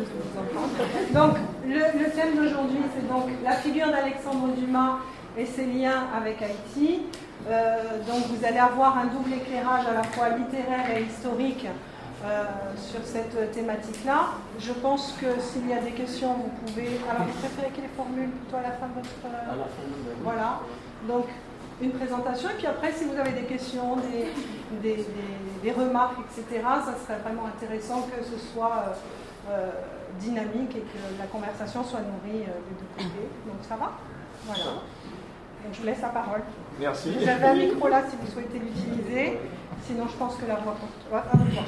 curieuse de vous entendre. Donc, le thème d'aujourd'hui, c'est donc la figure d'Alexandre Dumas et ses liens avec Haïti. Donc, vous allez avoir un double éclairage à la fois littéraire et historique sur cette thématique-là. Je pense que s'il y a des questions, vous pouvez... Alors, vous préférez qu'il les formule plutôt à la fin de votre... À la fin, voilà. Donc, une présentation, et puis après, si vous avez des questions, des remarques, etc., ça serait vraiment intéressant que ce soit dynamique et que la conversation soit nourrie des deux côtés. Donc, ça va? Voilà. Donc, je vous laisse la parole. Merci. Vous avez un micro là si vous souhaitez l'utiliser. Sinon, je pense que la voix porte. Et moi, je ne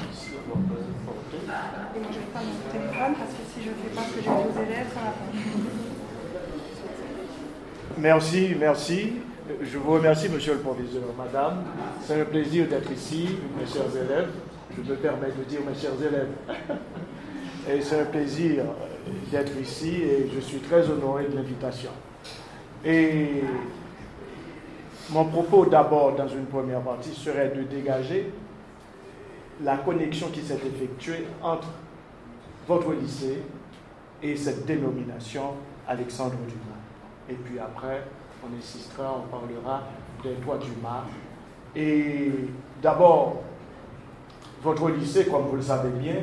vais pas mon téléphone parce que si je ne fais pas ce que j'ai aux élèves, ça va pas. Merci. Je vous remercie, monsieur le proviseur, madame. C'est un plaisir d'être ici, mes chers élèves. Je me permets de dire mes chers élèves. Et c'est un plaisir d'être ici et je suis très honoré de l'invitation. Et mon propos d'abord, dans une première partie, serait de dégager la connexion qui s'est effectuée entre votre lycée et cette dénomination Alexandre Dumas. Et puis après, on insistera, on parlera des droits Dumas. Et d'abord, votre lycée, comme vous le savez bien,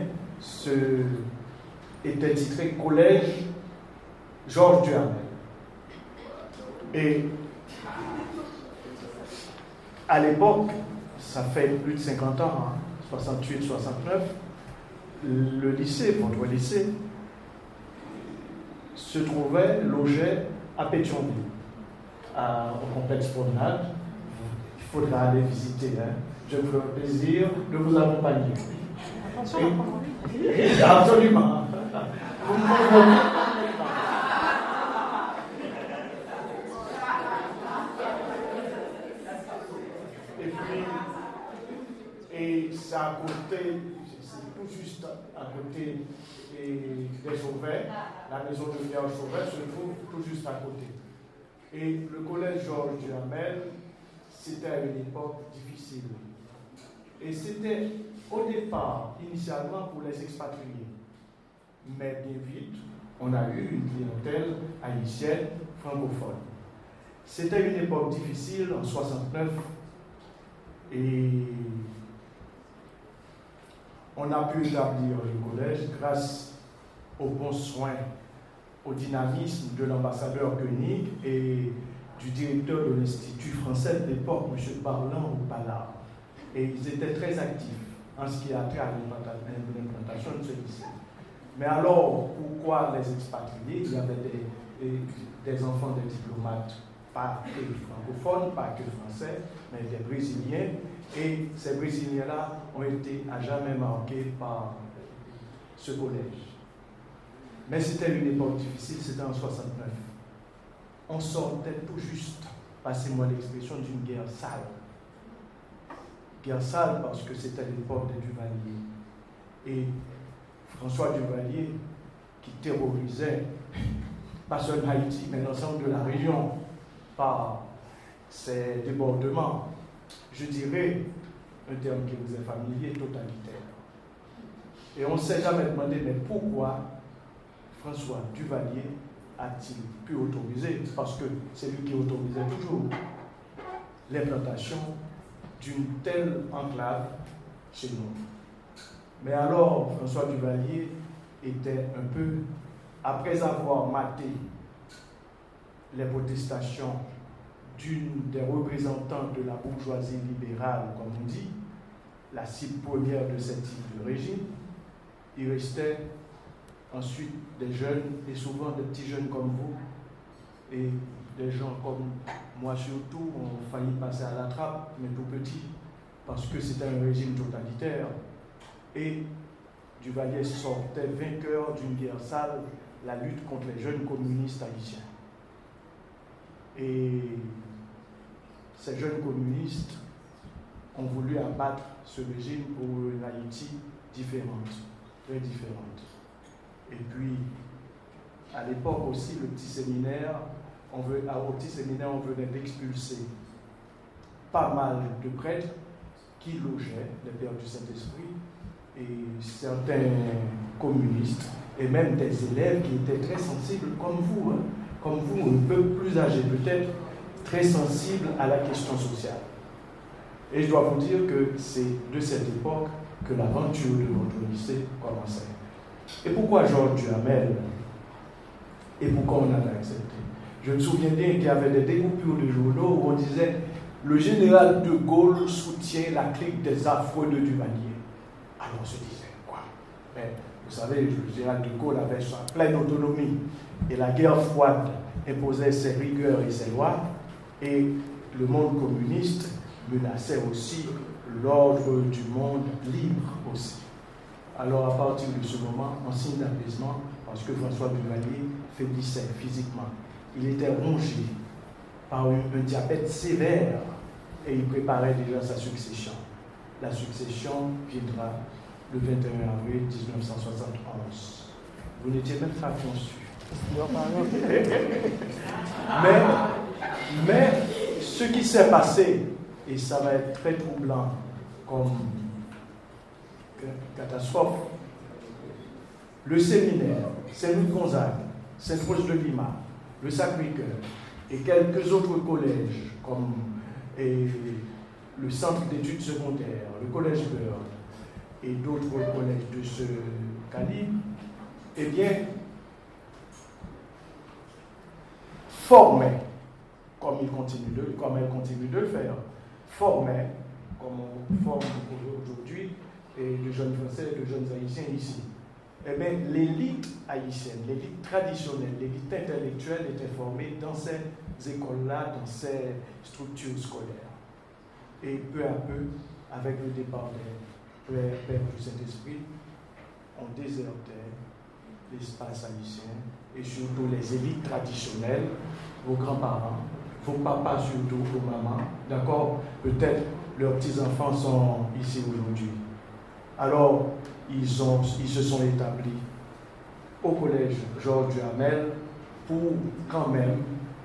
était titré Collège Georges Duhamel. Et à l'époque, ça fait plus de 50 ans, 68, 69, le lycée, votre lycée, se trouvait logé à Pétionville, au complexe Promenade. Il faudra aller visiter. Je vous ferai un plaisir de vous accompagner. Attention, Absolument. Et c'est à côté, c'est tout juste à côté des Sauvets, la maison de Pierre Sauvet se trouve tout juste à côté. Et le collège Georges Duhamel, c'était à une époque difficile. Et c'était au départ, initialement, pour les expatriés. Mais bien vite, on a eu une clientèle haïtienne francophone. C'était une époque difficile en 69 et on a pu établir le collège grâce aux bons soins, au dynamisme de l'ambassadeur Koenig et du directeur de l'Institut français de l'époque, M. Barlan ou Ballard. Et ils étaient très actifs en ce qui a trait à l'implantation de ce lycée. Mais alors, pourquoi les expatriés? Il y avait des enfants de diplomates, pas que francophones, pas que français, mais des Brésiliens. Et ces Brésiliens-là ont été à jamais marqués par ce collège. Mais c'était une époque difficile, c'était en 69. On sortait tout juste, passez-moi l'expression, d'une guerre sale. Guerre sale parce que c'était l'époque des Duvalier. Et François Duvalier, qui terrorisait pas seulement Haïti, mais l'ensemble de la région par ses débordements, je dirais, un terme qui vous est familier, totalitaire. Et on ne s'est jamais demandé, mais pourquoi François Duvalier a-t-il pu autoriser, parce que c'est lui qui autorisait toujours, l'implantation d'une telle enclave chez nous. Mais alors, François Duvalier était un peu, après avoir maté les protestations d'une des représentantes de la bourgeoisie libérale, comme on dit, la cible première de cette type de régime, il restait ensuite des jeunes, et souvent des petits jeunes comme vous, et des gens comme moi surtout, ont failli passer à la trappe, mais tout petits, parce que c'était un régime totalitaire. Et Duvalier sortait vainqueur d'une guerre sale, la lutte contre les jeunes communistes haïtiens. Et ces jeunes communistes ont voulu abattre ce régime pour une Haïti différente, très différente. Et puis, à l'époque aussi, au petit séminaire, on venait d'expulser pas mal de prêtres qui logeaient, les pères du Saint-Esprit, et certains communistes et même des élèves qui étaient très sensibles comme vous, un peu plus âgés peut-être, très sensibles à la question sociale. Et je dois vous dire que c'est de cette époque que l'aventure de notre lycée commençait. Et pourquoi Georges Duhamel? Et pourquoi on avait accepté? Je me souviens bien qu'il y avait des découpures de journaux où on disait « Le général de Gaulle soutient la clique des affreux de Duvalier ». Alors on se disait « Quoi ?» Mais vous savez, le général de Gaulle avait sa pleine autonomie. Et la guerre froide imposait ses rigueurs et ses lois. Et le monde communiste menaçait aussi l'ordre du monde libre aussi. Alors à partir de ce moment, en signe d'apaisement, parce que François Duvalier faiblissait physiquement, il était rongé par un diabète sévère et il préparait déjà sa succession. La succession viendra le 21 avril 1971. Vous n'étiez même pas conçu. Mais ce qui s'est passé, et ça va être très troublant comme catastrophe, le séminaire, Saint-Louis-Gonzague, Sainte-Rose de Lima, le Sacré-Cœur et quelques autres collèges comme le Centre d'études secondaires, le Collège Byrd et d'autres collèges de ce calibre, eh bien, formaient, comme elles continuent de le faire, formaient, comme on forme aujourd'hui, de jeunes Français et de jeunes Haïtiens ici. Eh bien, l'élite haïtienne, l'élite traditionnelle, l'élite intellectuelle était formée dans ces écoles-là, dans ces structures scolaires. Et peu à peu, avec le départ des pères du Saint-Esprit, on désertait l'espace haïtien et surtout les élites traditionnelles, vos grands-parents, vos papas surtout, vos mamans, d'accord? Peut-être leurs petits-enfants sont ici aujourd'hui. Alors, ils se sont établis au collège Georges Duhamel pour quand même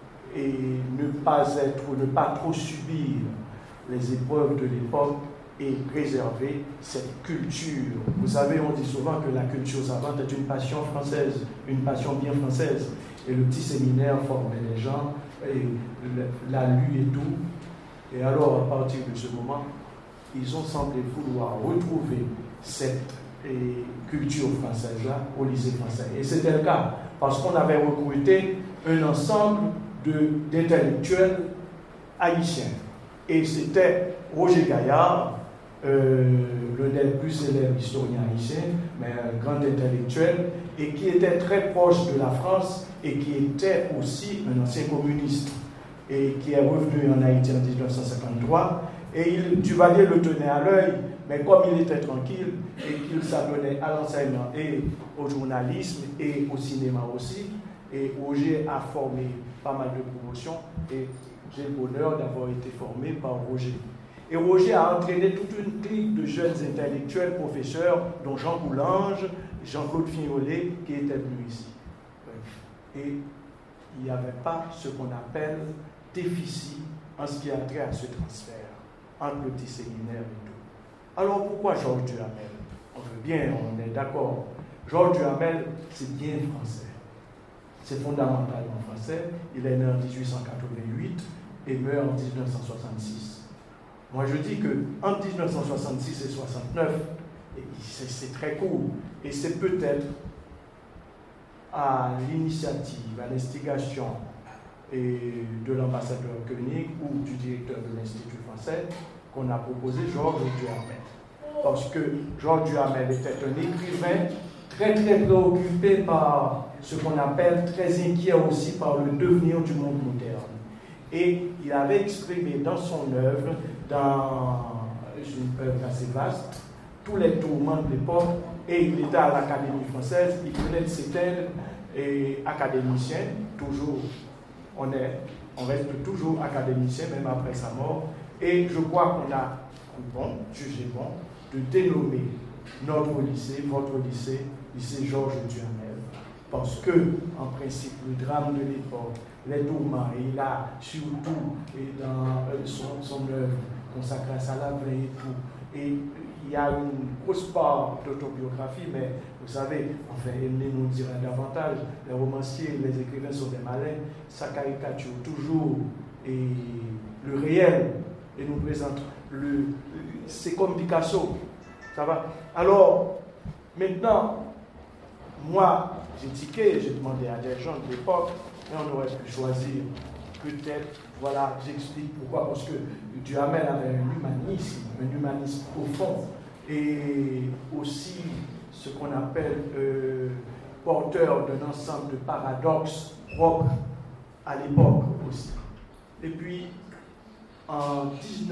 ne pas trop subir les épreuves de l'époque et préserver cette culture. Vous savez, on dit souvent que la culture savante est une passion française, une passion bien française. Et le petit séminaire formait les gens, et l'a lu et tout. Et alors, à partir de ce moment, ils ont semblé vouloir retrouver cette culture française-là au lycée français. Et c'était le cas, parce qu'on avait recruté un ensemble d'intellectuels haïtiens. Et c'était Roger Gaillard, l'un des plus célèbres historiens haïtiens, mais un grand intellectuel, et qui était très proche de la France, et qui était aussi un ancien communiste, et qui est revenu en Haïti en 1953. Et Duvalier le tenait à l'œil, mais comme il était tranquille et qu'il s'abonnait à l'enseignement et au journalisme et au cinéma aussi, et Roger a formé pas mal de promotions, et j'ai le bonheur d'avoir été formé par Roger. Et Roger a entraîné toute une clique de jeunes intellectuels, professeurs, dont Jean Coulange, Jean-Claude Fignolet, qui étaient venus ici. Et il n'y avait pas ce qu'on appelle déficit en ce qui a trait à ce transfert entre le petit séminaire et tout. Alors pourquoi Georges Duhamel? On veut bien, on est d'accord. Georges Duhamel, c'est bien français. C'est fondamentalement français. Il est né en 1888 et meurt en 1966. Moi, je dis qu'entre 1966 et 69, c'est très court. Et c'est peut-être à l'initiative, à l'instigation de l'ambassadeur Koenig ou du directeur de l'Institut français qu'on a proposé Georges Duhamel. Parce que Georges Duhamel était un écrivain très très préoccupé par ce qu'on appelle, très inquiet aussi par le devenir du monde moderne. Et il avait exprimé dans son œuvre, dans une œuvre assez vaste, tous les tourments de l'époque, et il était à l'Académie française, il venait de s'éteindre, et académicien, toujours, on reste toujours académicien, même après sa mort, et je crois qu'on a jugé bon, de dénommer notre lycée, votre lycée, lycée Georges Duhamel, parce que, en principe, le drame de l'époque, les tourments, et il a surtout, et dans son œuvre consacrée à Salavin et tout, et il y a une grosse part d'autobiographie, mais vous savez, enfin, Aimé nous dira davantage, les romanciers, les écrivains sont des malins, ça caricature toujours le réel et nous présente c'est comme Picasso, ça va. Alors, maintenant, moi, j'ai tiqué, j'ai demandé à des gens de l'époque, et on aurait pu choisir, peut-être, voilà, j'explique pourquoi, parce que Duhamel avait un humanisme profond, et aussi ce qu'on appelle porteur d'un ensemble de paradoxes propres à l'époque aussi. Et puis, en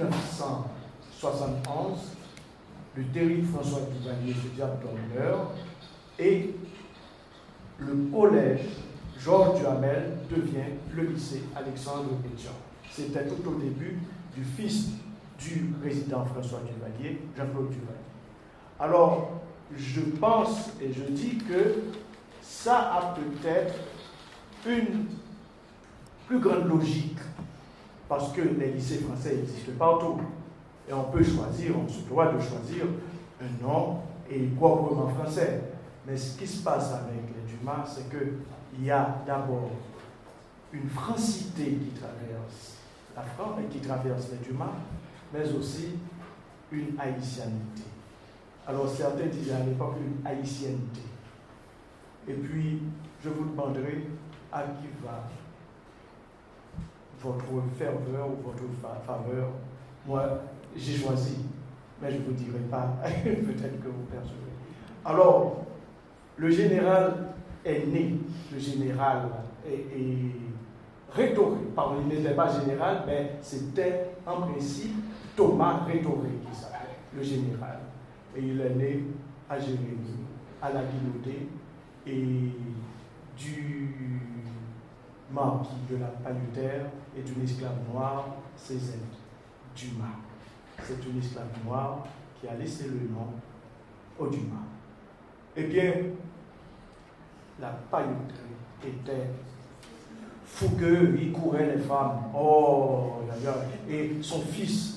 1971, le terrible François Duvalier se diable d'honneur et le collège Georges Duhamel devient le lycée Alexandre Pétion. C'était tout au début du fils du président François Duvalier, Jean-Claude Duvalier. Alors, je pense et je dis que ça a peut-être une plus grande logique parce que les lycées français existent partout et on peut choisir, on se doit de choisir un nom et proprement français. Mais ce qui se passe avec les Dumas, c'est qu'il y a d'abord une francité qui traverse la France et qui traverse les Dumas, mais aussi une haïtianité. Alors certains disaient à l'époque une haïtianité. Et puis, je vous demanderai à qui va votre ferveur ou votre faveur. Moi, j'ai choisi, mais je ne vous dirai pas, peut-être que vous percevrez. Alors, le général est né, le général est Rétoré. Pardon, il n'était pas général, mais c'était en principe Thomas Rétoré qui s'appelait, le général. Et il est né à Jérémie, à la Guinaudée, et du marquis de la Palutaire et d'une esclave noire, Cézanne Dumas. C'est une esclave noire qui a laissé le nom au Dumas. Eh bien, la pailloterie était fougueux, il courait les femmes. Oh, et son fils,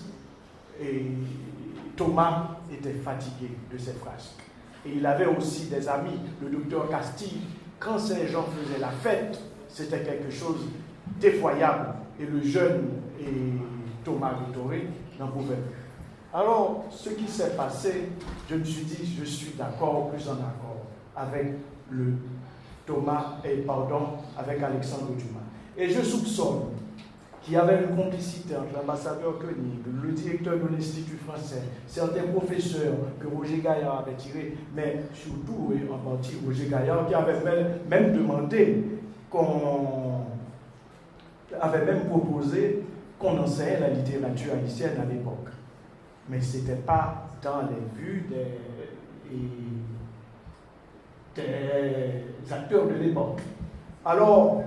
Thomas, était fatigué de ses frasques. Et il avait aussi des amis, le docteur Castille. Quand ces gens faisaient la fête, c'était quelque chose d'effroyable. Et le jeune Thomas Rétoré n'en pouvait plus. Alors, ce qui s'est passé, je me suis dit, je suis d'accord, plus en accord avec avec Alexandre Dumas. Et je soupçonne qu'il y avait une complicité entre l'ambassadeur Koenig, le directeur de l'Institut français, certains professeurs que Roger Gaillard avait tirés, mais surtout, et en partie Roger Gaillard, qui avait même demandé avait même proposé qu'on enseigne la littérature haïtienne à l'époque. Mais ce n'était pas dans les vues des acteurs de l'époque. Alors,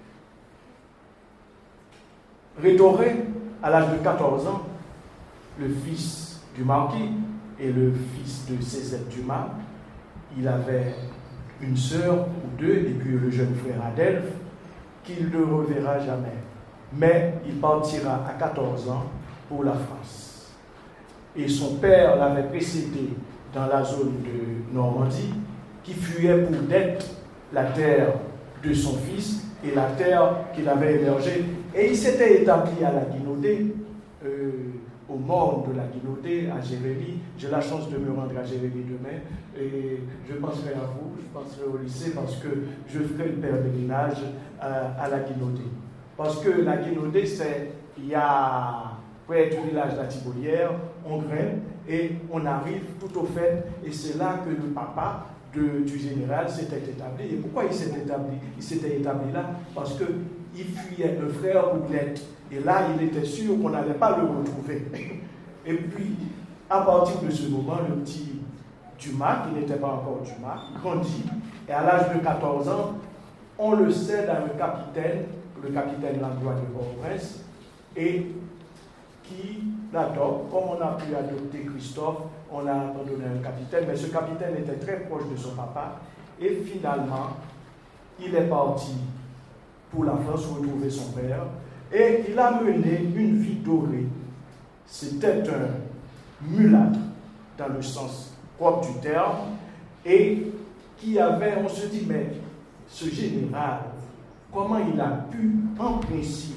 Rétoré, à l'âge de 14 ans, le fils du marquis et le fils de Cézanne Dumas, il avait une sœur ou deux, et puis le jeune frère Adelphe, qu'il ne reverra jamais. Mais il partira à 14 ans pour la France. Et son père l'avait précédé dans la zone de Normandie, qui fuyait pour d'être la terre de son fils et la terre qu'il avait hébergée. Et il s'était établi à la Guinaudée, au morne de la Guinaudée, à Jérémie. J'ai la chance de me rendre à Jérémie demain et je penserai à vous, je penserai au lycée parce que je ferai le pèlerinage à la Guinaudée. Parce que la Guinaudée, il y a près du village de la Thibaulière, on grimpe et on arrive tout au fait, et c'est là que le papa du général s'était établi. Et pourquoi il s'était établi? Il s'était établi là parce qu'il fuyait un frère Ouglette. Et là, il était sûr qu'on n'allait pas le retrouver. Et puis, à partir de ce moment, le petit Dumas, qui n'était pas encore Dumas, grandit. Et à l'âge de 14 ans, on le cède à un capitaine, le capitaine Langlois de Port-au-Prince, et qui l'adopte. Comme on a pu adopter Christophe, on a abandonné un capitaine, mais ce capitaine était très proche de son papa. Et finalement, il est parti pour la France retrouver son père. Et il a mené une vie dorée. C'était un mulâtre, dans le sens propre du terme, et qui avait, on se dit, mais ce général, comment il a pu, en principe,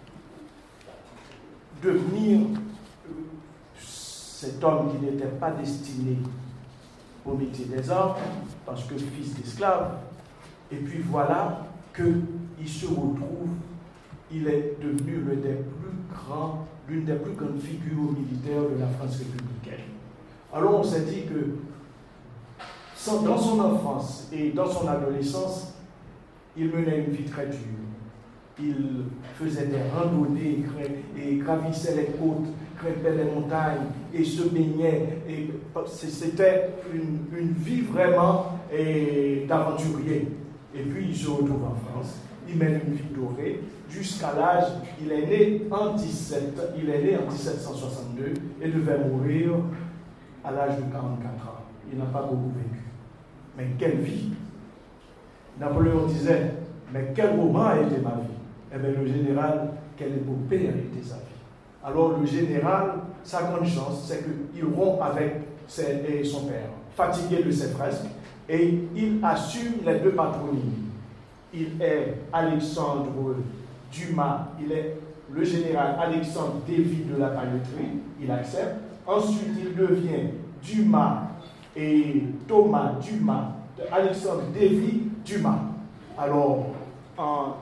devenir cet homme qui n'était pas destiné au métier des armes, parce que fils d'esclave, et puis voilà qu'il se retrouve, il est devenu l'une des plus grandes figures militaires de la France républicaine. Alors on s'est dit que dans son enfance et dans son adolescence, il menait une vie très dure. Il faisait des randonnées et gravissait les côtes, grimpait les montagnes et se baignait. C'était une vie vraiment d'aventurier. Et puis il se retrouve en France, il mène une vie dorée jusqu'à l'âge, il est né en 1762 et devait mourir à l'âge de 44 ans. Il n'a pas beaucoup vécu. Mais quelle vie! Napoléon disait, mais quel moment a été ma vie? Eh bien, le général, quelle épopée a été sa vie? Alors, le général, sa grande chance, c'est qu'il rompt avec son père, fatigué de ses fresques, et il assume les deux patronymes. Il est Alexandre Dumas, il est le général Alexandre Davy de la Pailletterie, il accepte. Ensuite, il devient Dumas et Thomas Dumas, Alexandre Davy Dumas. Alors, en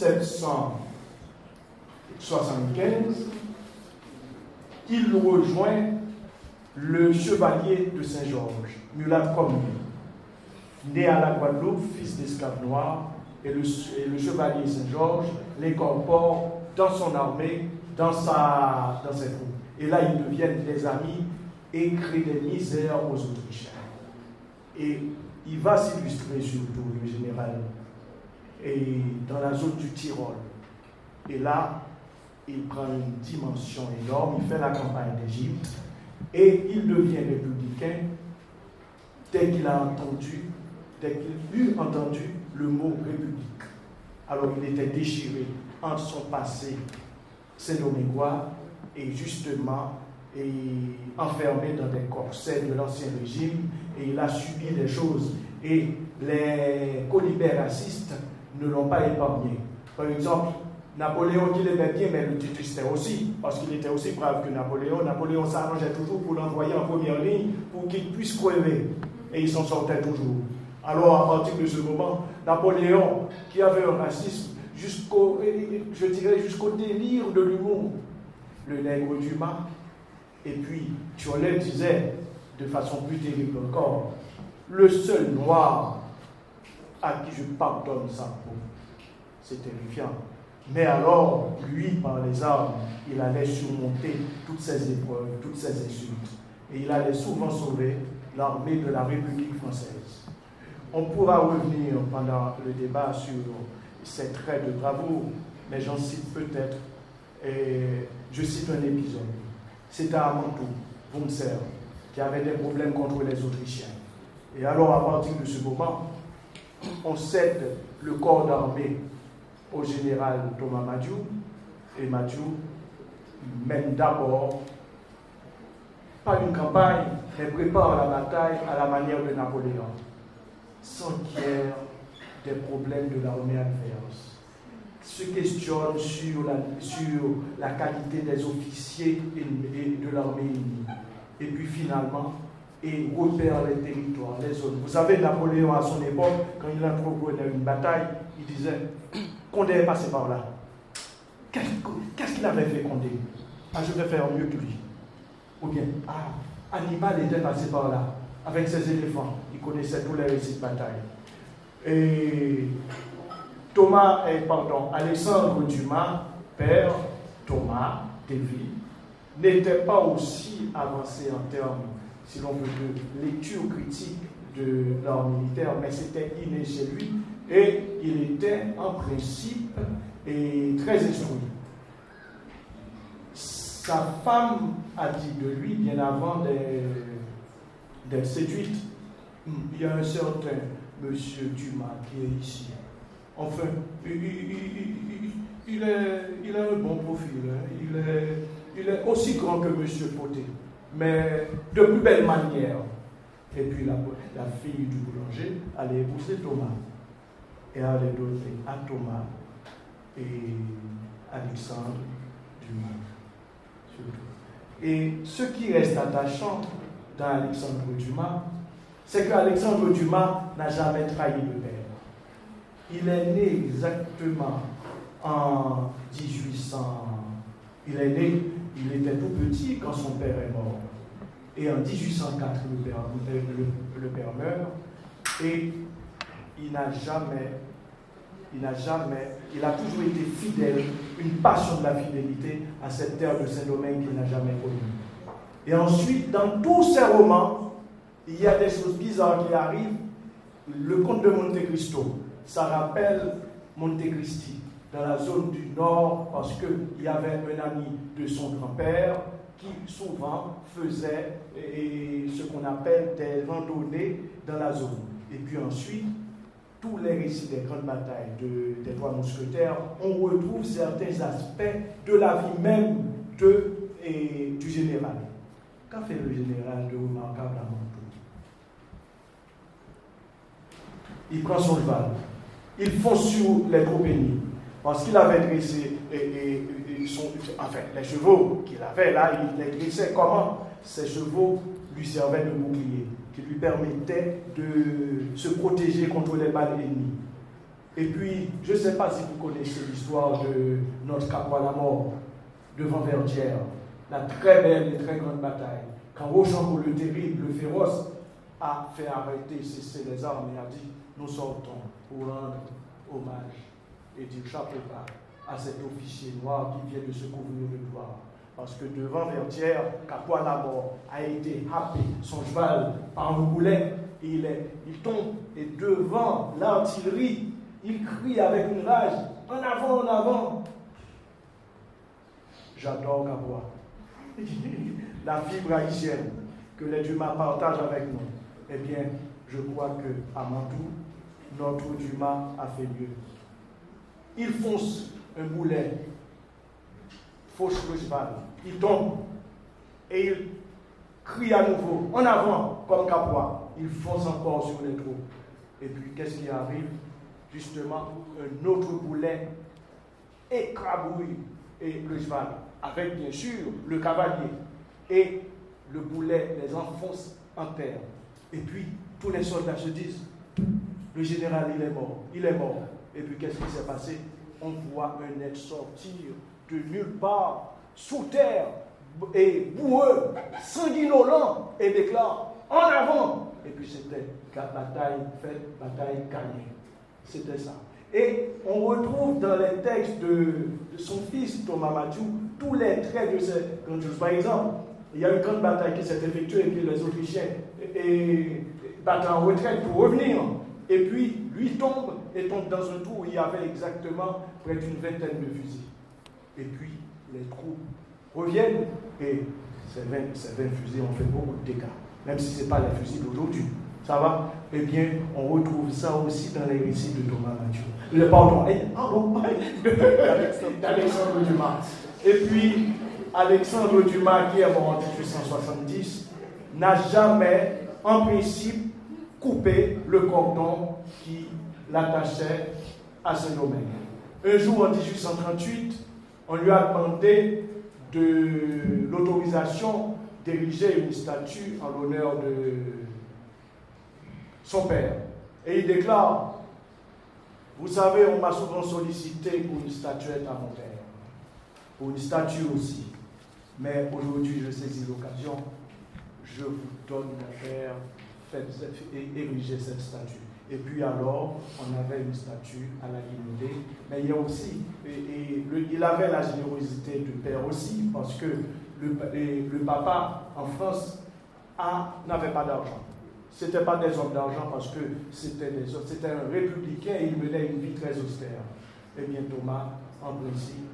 1775, il rejoint le chevalier de Saint-Georges, Mulat comme lui. Né à la Guadeloupe, fils d'esclaves noirs, et le chevalier Saint-Georges l'incorpore dans son armée, dans ses troupes. Et là, ils deviennent des amis et créent des misères aux Autrichiens. Et il va s'illustrer surtout, le général, et dans la zone du Tyrol. Et là, il prend une dimension énorme, il fait la campagne d'Égypte, et il devient républicain dès qu'il eut entendu le mot république. Alors il était déchiré entre son passé sénomégois et justement enfermé dans des corsets de l'ancien régime, et il a subi des choses. Et les colibéracistes ne l'ont pas épargné. Par exemple, Napoléon, qui l'aimait bien, mais le détestait aussi, parce qu'il était aussi brave que Napoléon. Napoléon s'arrangeait toujours pour l'envoyer en première ligne pour qu'il puisse crever. Et il s'en sortait toujours. Alors, à partir de ce moment, Napoléon, qui avait un racisme jusqu'au délire de l'humour, le nègre Dumas, et puis Thiollet disait, de façon plus terrible encore, le seul noir à qui je pardonne sa peau. C'est terrifiant. Mais alors, lui, par les armes, il allait surmonter toutes ces épreuves, toutes ces insultes. Et il allait souvent sauver l'armée de la République française. On pourra revenir pendant le débat sur ces traits de bravoure, mais j'en cite peut-être, et je cite un épisode. C'était à Mantoue, Wurmser, qui avait des problèmes contre les Autrichiens. Et alors, à partir de ce moment, on cède le corps d'armée au général Thomas Madiou, et Madiou mène d'abord, pas une campagne, mais prépare la bataille à la manière de Napoléon, sans qu'il y ait des problèmes de l'armée adverse. Se questionne sur la qualité des officiers et de l'armée ennemie. Et puis finalement, et repère les territoires, les zones. Vous savez, Napoléon, à son époque, quand il entreprenait une bataille, il disait, Condé est passé par là. Qu'est-ce qu'il avait fait, Condé? Ah, je vais faire mieux que lui. Ou bien, Hannibal était passé par là, avec ses éléphants. Il connaissait tous les récits de bataille. Et Alexandre Dumas, père Thomas Davy, n'était pas aussi avancé en termes, si l'on veut, de lecture critique de l'art militaire, mais c'était inné chez lui, et il était en principe très instruit. Sa femme a dit de lui, bien avant d'être séduite, il y a un certain monsieur Dumas qui est ici. Enfin, il a un bon profil. Hein. Il est aussi grand que monsieur Poté. mais de plus belle manière. Et puis la fille du boulanger allait épouser Thomas. Et elle allait donner à Thomas et Alexandre Dumas. Surtout. Et ce qui reste attachant dans Alexandre Dumas, c'est qu'Alexandre Dumas n'a jamais trahi le père. Il est né exactement en 1800. Il était tout petit quand son père est mort. Et en 1804, le père meurt. Et il a toujours été fidèle, une passion de la fidélité à cette terre de Saint-Domingue qu'il n'a jamais connue. Et ensuite, dans tous ses romans, il y a des choses bizarres qui arrivent. Le comte de Monte Cristo, ça rappelle Monte Cristi, dans la zone du nord, parce qu'il y avait un ami de son grand-père qui souvent faisait ce qu'on appelle des randonnées dans la zone. Et puis ensuite, tous les récits des grandes batailles des Trois Mousquetaires, on retrouve certains aspects de la vie même du général. Qu'a fait le général de remarquable à Mantoue? Il prend son cheval, il fonce sur les troupes ennemies, parce qu'il avait dressé les chevaux qu'il avait là, il les dressait comment? Ces chevaux lui servaient de bouclier, qui lui permettaient de se protéger contre les balles ennemies. Et puis, je ne sais pas si vous connaissez l'histoire de notre caporal à mort devant Verdière, la très belle et très grande bataille, quand Rochambeau le terrible, le féroce, a fait arrêter, cesser les armes et a dit: nous sortons pour rendre hommage et dire chapeau bas à cet officier noir qui vient de se couvrir de gloire. Parce que devant Verdière, Capois la mort a été happé, son cheval, par un boulet, il tombe, et devant l'artillerie, il crie avec une rage: en avant, en avant. J'adore Capois. La fibre haïtienne que les Dumas partagent avec nous. Eh bien, je crois qu'à Mantoue, notre Dumas a fait mieux. Il fonce un boulet, fauche le cheval, il tombe et il crie à nouveau en avant comme Capois. Il fonce encore sur les troupes. Et puis qu'est-ce qui arrive? Justement, un autre boulet écrabouille et le cheval, avec bien sûr le cavalier. Et le boulet les enfonce en terre. Et puis tous les soldats se disent: le général, il est mort, il est mort. Et puis qu'est-ce qui s'est passé? On voit un être sortir de nulle part, sous terre, et boueux, sanguinolent, et déclare: en avant. Et puis c'était bataille faite, bataille gagnée. C'était ça. Et on retrouve dans les textes de son fils Thomas Mathieu tous les traits de cette grande chose. Par exemple, il y a une grande bataille qui s'est effectuée et puis les Autrichiens battent en retraite pour revenir. Et puis, lui tombe dans un trou où il y avait exactement près d'une vingtaine de fusils. Et puis, les troupes reviennent et ces 20 fusils ont fait beaucoup de dégâts, même si ce n'est pas les fusils d'aujourd'hui. Ça va? Eh bien, on retrouve ça aussi dans les récits de Thomas Mathieu. D'Alexandre Dumas. Et puis, Alexandre Dumas, qui est mort en 1870, n'a jamais, en principe, coupé le cordon qui l'attachait à Saint-Domingue. Un jour, en 1838, on lui a demandé de l'autorisation d'ériger une statue en l'honneur de son père. Et il déclare: vous savez, on m'a souvent sollicité pour une statuette à mon père, pour une statue aussi. Mais aujourd'hui, je saisis l'occasion, je vous donne mon père, faites ériger cette statue. Et puis alors, on avait une statue à la Guinée, mais il y a aussi, il avait la générosité du père aussi, parce que le papa en France n'avait pas d'argent. Ce n'était pas des hommes d'argent parce que c'était un républicain et il menait une vie très austère. Eh bien, Thomas, en principe,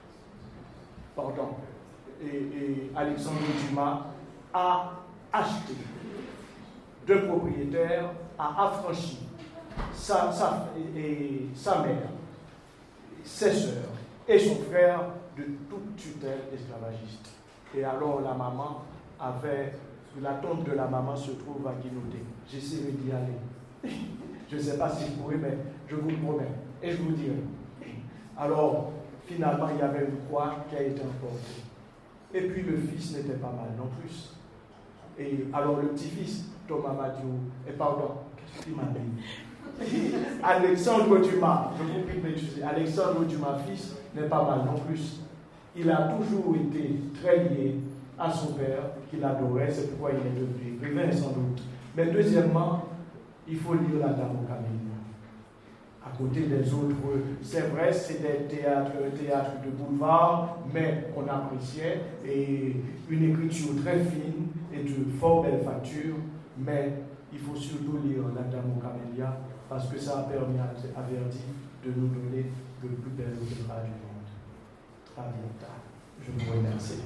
et Alexandre Dumas a acheté d'un propriétaire, a affranchi sa mère, ses sœurs et son frère de toute tutelle esclavagiste. Et alors la maman la tombe de la maman se trouve à Guinaudet. J'essaierai d'y aller. Je ne sais pas si je pourrai, mais je vous le promets. Et je vous dirai. Alors, finalement, il y avait une croix qui a été emportée. Et puis le fils n'était pas mal non plus. Et alors le petit-fils, Thomas Madiou, et pardon, qu'est-ce qu'il m'a dit? Alexandre Dumas, je vous prie de m'excuser, Alexandre Dumas, fils, n'est pas mal non plus. Il a toujours été très lié à son père, qu'il adorait, c'est pourquoi il est devenu écrivain sans doute. Mais deuxièmement, il faut lire La Dame aux Camélias. À côté des autres, c'est vrai, c'est des théâtres de boulevard, mais qu'on appréciait, et une écriture très fine et de fort belle facture, mais il faut surtout lire La Dame aux Camélias, parce que ça a permis à Verdi de nous donner le plus bel opéra du monde. Traviata. Je vous remercie.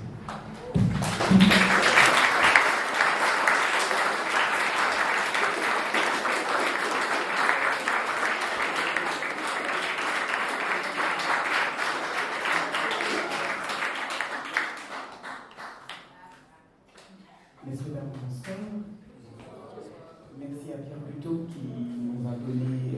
Messieurs, dames, bonsoir. Merci à Pierre Buteau qui nous a donné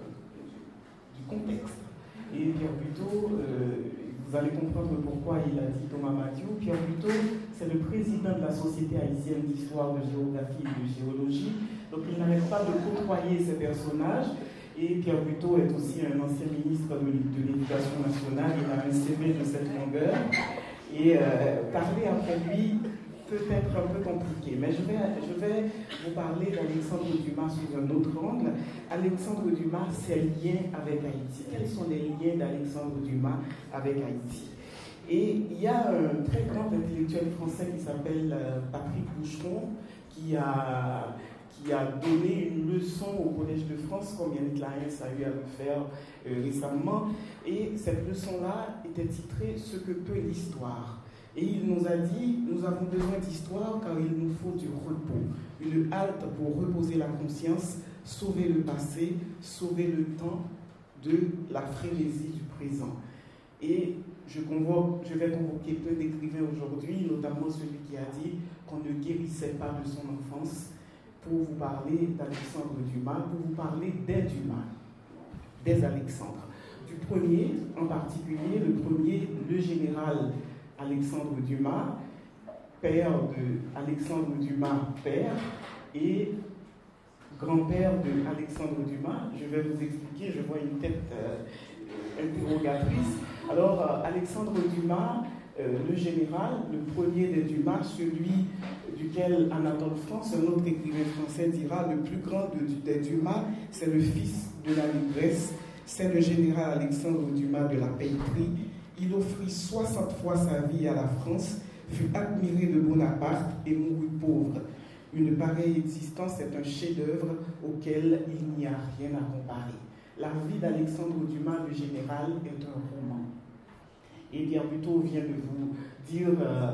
du contexte. Et Pierre Buteau, vous allez comprendre pourquoi il a dit Thomas Madiou. Pierre Buteau, c'est le président de la Société haïtienne d'histoire, de géographie et de géologie. Donc il n'arrête pas de côtoyer ces personnages. Et Pierre Buteau est aussi un ancien ministre de l'Éducation nationale. Il a un CV de cette longueur. Et parler après lui peut être un peu compliqué, mais je vais vous parler d'Alexandre Dumas sous un autre angle. Alexandre Dumas, ses liens avec Haïti. Quels sont les liens d'Alexandre Dumas avec Haïti? Et il y a un très grand intellectuel français qui s'appelle Patrick Boucheron, qui a donné une leçon au Collège de France, comme Yannick Laens a eu à le faire récemment. Et cette leçon-là était titrée « Ce que peut l'histoire ». Et il nous a dit, nous avons besoin d'histoire car il nous faut du repos, une halte pour reposer la conscience, sauver le passé, sauver le temps de la frénésie du présent. Et je vais convoquer peu d'écrivains aujourd'hui, notamment celui qui a dit qu'on ne guérissait pas de son enfance, pour vous parler d'Alexandre Dumas, pour vous parler des Dumas, des Alexandres. Du premier en particulier, le général Alexandre Dumas, père de Alexandre Dumas, père, et grand-père de Alexandre Dumas. Je vais vous expliquer, je vois une tête interrogatrice. Alors, Alexandre Dumas, le général, le premier des Dumas, celui duquel Anatole France, un autre écrivain français, dira le plus grand des Dumas, c'est le fils de la livresse, c'est le général Alexandre Dumas de la Pelletrie. Il offrit 60 fois sa vie à la France, fut admiré de Bonaparte et mourut pauvre. Une pareille existence est un chef-d'œuvre auquel il n'y a rien à comparer. La vie d'Alexandre Dumas, le général, est un roman. Et Pierre Buteau vient de vous dire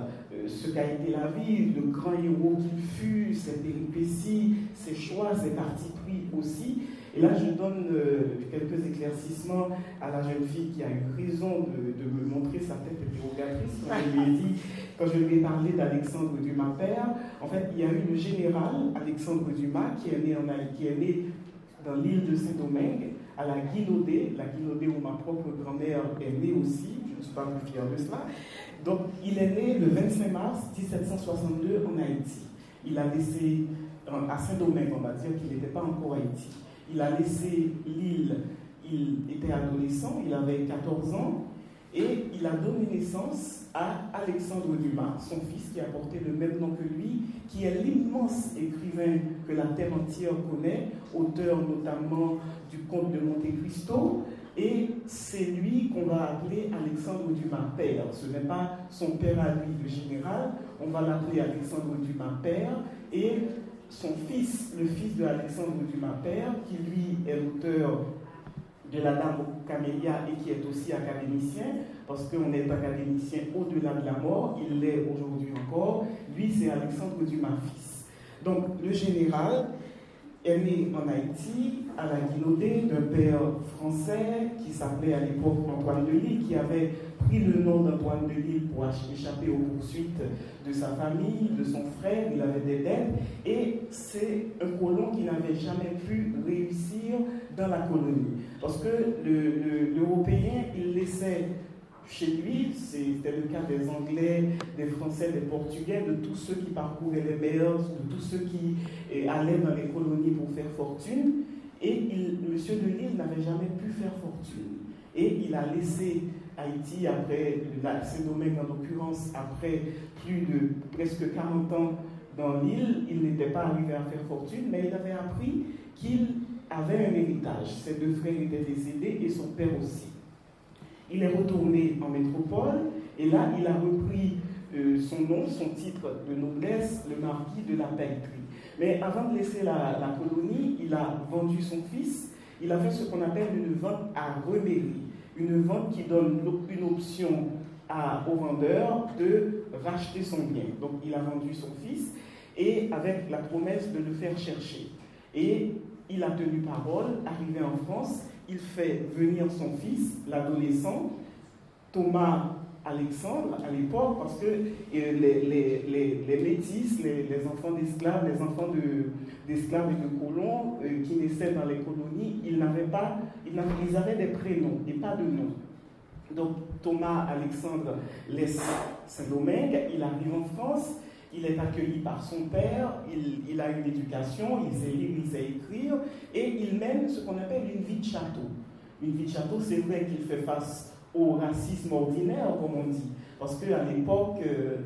ce qu'a été la vie, le grand héros qu'il fut, ses péripéties, ses choix, ses partis pris aussi. Et là, je donne quelques éclaircissements à la jeune fille qui a eu raison de me montrer sa tête interrogatrice quand je lui ai parlé d'Alexandre Dumas père. En fait, il y a eu le général Alexandre Dumas qui est né dans l'île de Saint-Domingue, à la Guinaudet où ma propre grand-mère est née aussi. Je ne suis pas plus fier de cela. Donc, il est né le 25 mars 1762 en Haïti. Il a laissé, à Saint-Domingue, on va dire qu'il n'était pas encore Haïti. Il a laissé l'île, il était adolescent, il avait 14 ans, et il a donné naissance à Alexandre Dumas, son fils qui a porté le même nom que lui, qui est l'immense écrivain que la terre entière connaît, auteur notamment du Comte de Monte Cristo, et c'est lui qu'on va appeler Alexandre Dumas père. Ce n'est pas son père à lui, le général, on va l'appeler Alexandre Dumas père, et son fils, le fils de Alexandre Dumas père, qui lui est l'auteur de La Dame aux Camélias et qui est aussi académicien, parce qu'on est académicien au-delà de la mort, il l'est aujourd'hui encore. Lui, c'est Alexandre Dumas fils. Donc, le général, est né en Haïti, à la Guinaudée, d'un père français qui s'appelait à l'époque Antoine de Lille, qui avait pris le nom d'Antoine de Lille pour échapper aux poursuites de sa famille, de son frère. Il avait des dettes, et c'est un colon qui n'avait jamais pu réussir dans la colonie. Parce que l'Européen, il laissait chez lui, c'était le cas des Anglais, des Français, des Portugais, de tous ceux qui parcouraient les mers, de tous ceux qui allaient dans les colonies pour faire fortune. Et monsieur de Lille n'avait jamais pu faire fortune. Et il a laissé Haïti, après, ses domaines en l'occurrence, après plus de presque 40 ans dans l'île. Il n'était pas arrivé à faire fortune, mais il avait appris qu'il avait un héritage. Ses deux frères étaient décédés et son père aussi. Il est retourné en métropole et là, il a repris son nom, son titre de noblesse, le marquis de la Pelletrie. Mais avant de laisser la colonie, il a vendu son fils. Il a fait ce qu'on appelle une vente à remérie, une vente qui donne une option au vendeur de racheter son bien. Donc, il a vendu son fils et avec la promesse de le faire chercher. Et il a tenu parole, arrivé en France. Il fait venir son fils, l'adolescent, Thomas Alexandre, à l'époque, parce que les métis, les enfants d'esclaves, les enfants d'esclaves et de colons qui naissaient dans les colonies, ils avaient des prénoms et pas de nom. Donc Thomas Alexandre laisse Saint-Domingue, il arrive en France, il est accueilli par son père, il a une éducation, il sait lire, il sait écrire, et il mène ce qu'on appelle une vie de château. Une vie de château, c'est vrai qu'il fait face au racisme ordinaire, comme on dit, parce qu'à l'époque,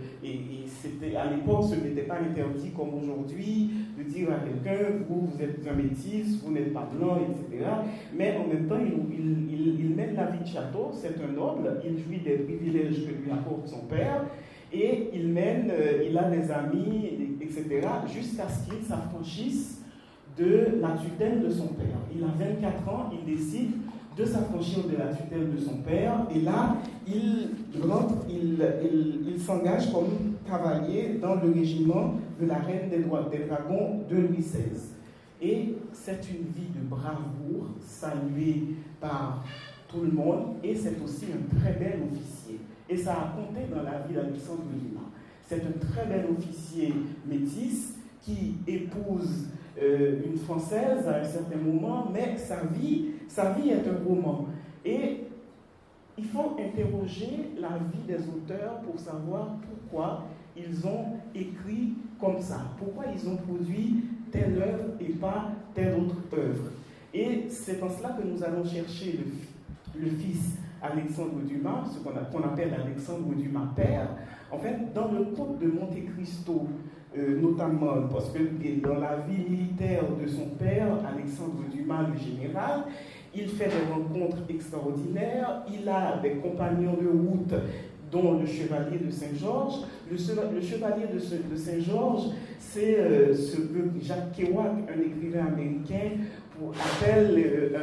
ce n'était pas interdit comme aujourd'hui de dire à quelqu'un, vous êtes un métis, vous n'êtes pas blanc, etc. Mais en même temps, il mène la vie de château, c'est un noble, il jouit des privilèges que lui apporte son père, et il a des amis, etc., jusqu'à ce qu'il s'affranchisse de la tutelle de son père. Il a 24 ans, il décide de s'affranchir de la tutelle de son père, et là, il s'engage comme cavalier dans le régiment de la Reine des Dragons de Louis XVI. Et c'est une vie de bravoure, saluée par tout le monde, et c'est aussi un très bel officier. Et ça a compté dans la vie d'Alexandre Dumas. C'est un très bel officier métis qui épouse une Française à un certain moment, mais sa vie est un roman. Et il faut interroger la vie des auteurs pour savoir pourquoi ils ont écrit comme ça, pourquoi ils ont produit telle œuvre et pas telle autre œuvre. Et c'est en cela que nous allons chercher le fils Alexandre Dumas, ce qu'on appelle Alexandre Dumas père. En fait, dans le conte de Monte Cristo, notamment parce que dans la vie militaire de son père, Alexandre Dumas, le général, il fait des rencontres extraordinaires, il a des compagnons de route, dont le chevalier de Saint-Georges. Le chevalier de Saint-Georges, c'est ce que Jacques Kerouac, un écrivain américain, appelle...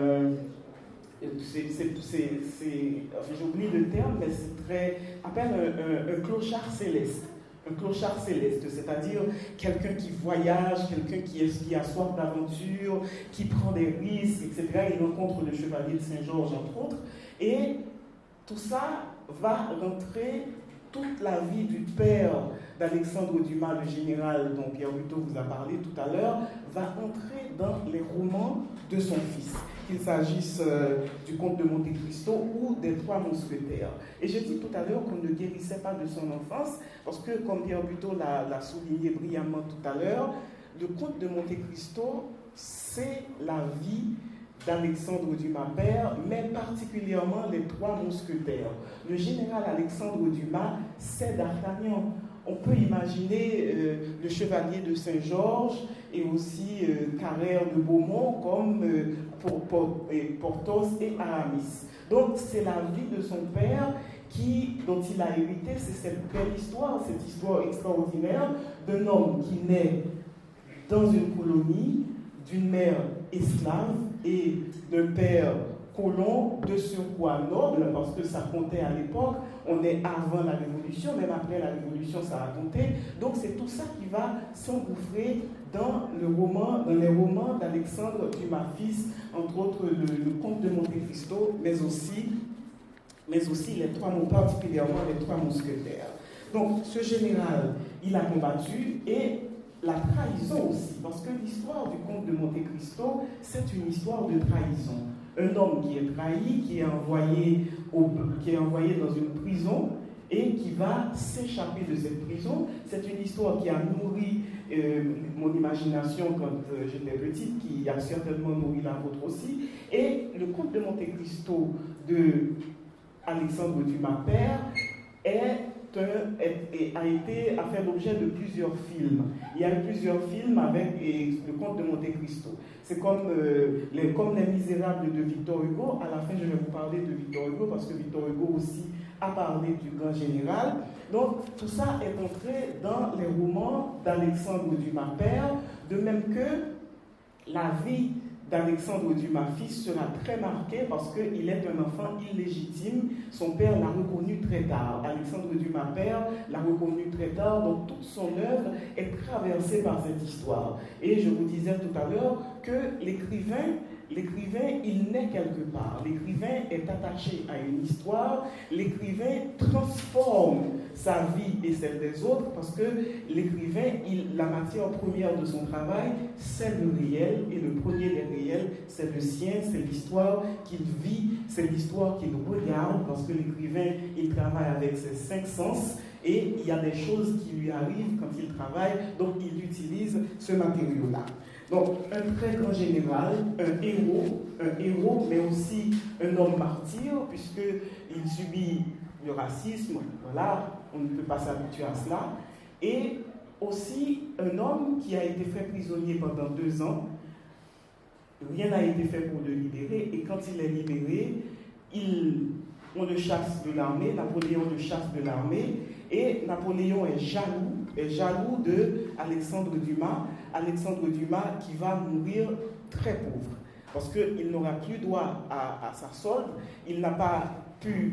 j'oublie le terme, mais appelle un clochard céleste. Un clochard céleste, c'est-à-dire quelqu'un qui voyage, quelqu'un qui a soif d'aventure, qui prend des risques, etc. Il rencontre le chevalier de Saint-Georges, entre autres. Et tout ça va rentrer toute la vie du père d'Alexandre Dumas, le général dont Pierre Buteau vous a parlé tout à l'heure, va entrer dans les romans de son fils, qu'il s'agisse du conte de Monte Cristo ou des Trois Mousquetaires. Et j'ai dit tout à l'heure qu'on ne guérissait pas de son enfance, parce que, comme Pierre Buteau l'a souligné brillamment tout à l'heure, le conte de Monte Cristo, c'est la vie d'Alexandre Dumas père, mais particulièrement les Trois Mousquetaires. Le général Alexandre Dumas, c'est d'Artagnan. On peut imaginer le chevalier de Saint-Georges et aussi Carrère de Beaumont comme Porthos et Aramis. Donc c'est la vie de son père dont il a hérité, c'est cette belle histoire, cette histoire extraordinaire d'un homme qui naît dans une colonie, d'une mère esclave et d'un père colon de surcroît noble, parce que ça comptait à l'époque, on est avant la Révolution, même après la Révolution, ça a compté. Donc c'est tout ça qui va s'engouffrer dans les romans d'Alexandre Dumas fils, entre autres le Comte de Monte Cristo, mais aussi les trois, particulièrement les trois mousquetaires. Donc ce général, il a combattu, et la trahison aussi, parce que l'histoire du Comte de Monte Cristo, c'est une histoire de trahison. Un homme qui est trahi, qui est envoyé dans une prison et qui va s'échapper de cette prison. C'est une histoire qui a nourri mon imagination quand j'étais petite, qui a certainement nourri la vôtre aussi. Et le Comte de Monte Cristo de Alexandre Dumas père a fait l'objet de plusieurs films. Il y a eu plusieurs films avec le Comte de Monte Cristo. C'est comme Les Misérables de Victor Hugo. À la fin, je vais vous parler de Victor Hugo parce que Victor Hugo aussi a parlé du grand général. Donc, tout ça est entré dans les romans d'Alexandre Dumas père, de même que la vie d'Alexandre Dumas fils sera très marquée parce qu'il est un enfant illégitime. Son père l'a reconnu très tard. Alexandre Dumas père l'a reconnu très tard, donc toute son œuvre est traversée par cette histoire. Et je vous disais tout à l'heure que l'écrivain, il naît quelque part. L'écrivain est attaché à une histoire. L'écrivain transforme sa vie et celle des autres parce que l'écrivain, la matière première de son travail, c'est le réel. Et le premier des réels, c'est le sien, c'est l'histoire qu'il vit, c'est l'histoire qu'il regarde parce que l'écrivain, il travaille avec ses 5 sens. Et il y a des choses qui lui arrivent quand il travaille, donc il utilise ce matériau-là. Donc, un très grand général, un héros, mais aussi un homme martyr, puisqu'il subit le racisme, voilà, on ne peut pas s'habituer à cela. Et aussi un homme qui a été fait prisonnier pendant 2 ans. Rien n'a été fait pour le libérer, et quand il est libéré, on le chasse de l'armée, Napoléon le chasse de l'armée, et Napoléon est jaloux de Alexandre Dumas qui va mourir très pauvre, parce qu'il n'aura plus droit à sa solde, il n'a pas pu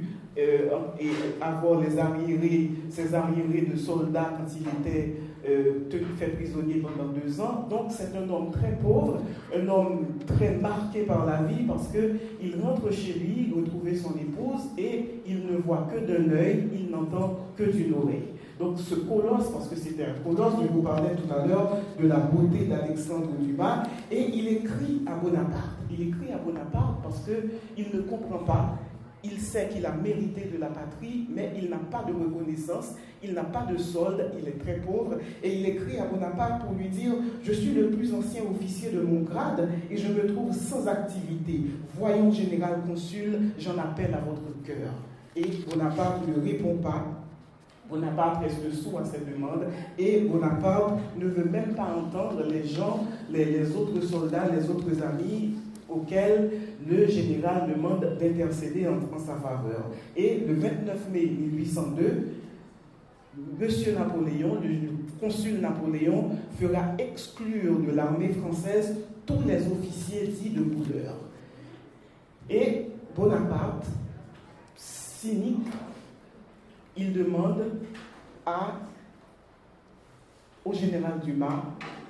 avoir ses arriérés de soldats quand il était fait prisonnier pendant 2 ans. Donc c'est un homme très pauvre, un homme très marqué par la vie parce qu'il rentre chez lui, retrouver son épouse et il ne voit que d'un œil, il n'entend que d'une oreille. Donc ce colosse, parce que c'était un colosse, je vous parlais tout à l'heure de la beauté d'Alexandre Dumas, et il écrit à Bonaparte. Il écrit à Bonaparte parce qu'il ne comprend pas. Il sait qu'il a mérité de la patrie, mais il n'a pas de reconnaissance, il n'a pas de solde, il est très pauvre, et il écrit à Bonaparte pour lui dire « Je suis le plus ancien officier de mon grade et je me trouve sans activité. Voyons, général consul, j'en appelle à votre cœur. » Et Bonaparte ne répond pas. Bonaparte reste sourd à cette demande, et Bonaparte ne veut même pas entendre les gens, les autres soldats, les autres amis auxquels le général demande d'intercéder en sa faveur. Et le 29 mai 1802, Monsieur Napoléon, le consul Napoléon, fera exclure de l'armée française tous les officiers dits de couleur. Et Bonaparte, cynique, il demande au général Dumas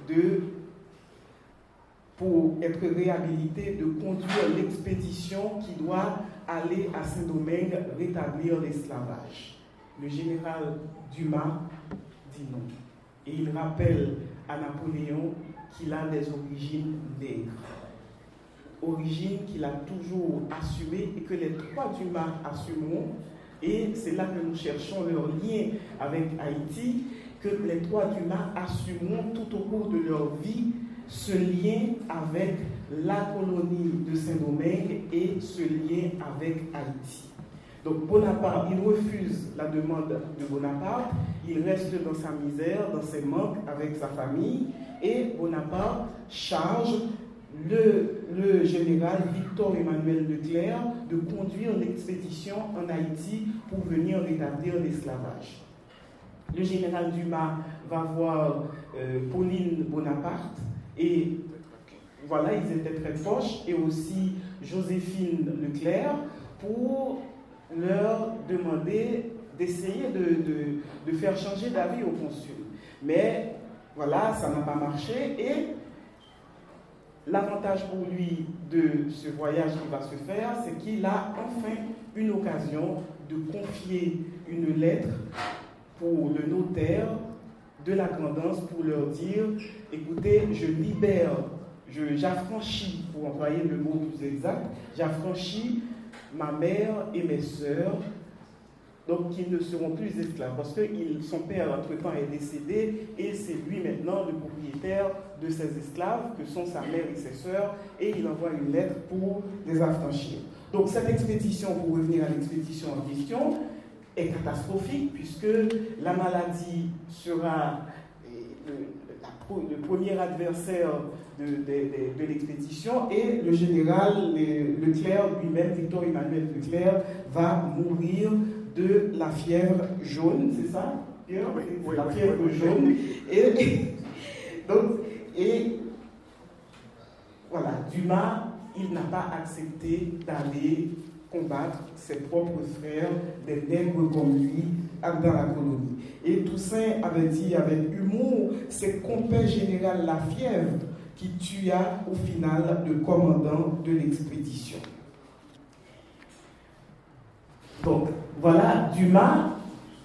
pour être réhabilité, de conduire l'expédition qui doit aller à Saint-Domingue rétablir l'esclavage. Le général Dumas dit non. Et il rappelle à Napoléon qu'il a des origines nègres. Origines qu'il a toujours assumées et que les 3 Dumas assumeront. Et c'est là que nous cherchons leur lien avec Haïti, que les 3 Dumas assumeront tout au cours de leur vie ce lien avec la colonie de Saint-Domingue et ce lien avec Haïti. Donc Bonaparte, il refuse la demande de Bonaparte, il reste dans sa misère, dans ses manques avec sa famille, et Bonaparte charge le général Victor Emmanuel Leclerc de conduire l'expédition en Haïti pour venir rétablir l'esclavage. Le général Dumas va voir Pauline Bonaparte, et voilà, ils étaient très proches, et aussi Joséphine Leclerc, pour leur demander d'essayer de faire changer d'avis au consul. Mais voilà, ça n'a pas marché, et l'avantage pour lui de ce voyage qui va se faire, c'est qu'il a enfin une occasion de confier une lettre pour le notaire de la Grand'Anse pour leur dire, écoutez, je libère, j'affranchis, pour employer le mot plus exact, j'affranchis ma mère et mes sœurs, donc qu'ils ne seront plus esclaves, parce que son père, entre-temps, est décédé, et c'est lui maintenant le propriétaire de ces esclaves, que sont sa mère et ses sœurs, et il envoie une lettre pour les affranchir. Donc cette expédition, pour revenir à l'expédition en question, est catastrophique, puisque la maladie sera le premier adversaire de l'expédition, et le général Leclerc lui-même, Victor Emmanuel Leclerc, va mourir de la fièvre jaune, c'est ça, Pierre? Oui, la fièvre jaune. Et voilà, Dumas, il n'a pas accepté d'aller combattre ses propres frères, des nègres comme lui, dans la colonie. Et Toussaint avait dit avec humour, c'est compère général Lafièvre qui tua au final le commandant de l'expédition. Donc, voilà, Dumas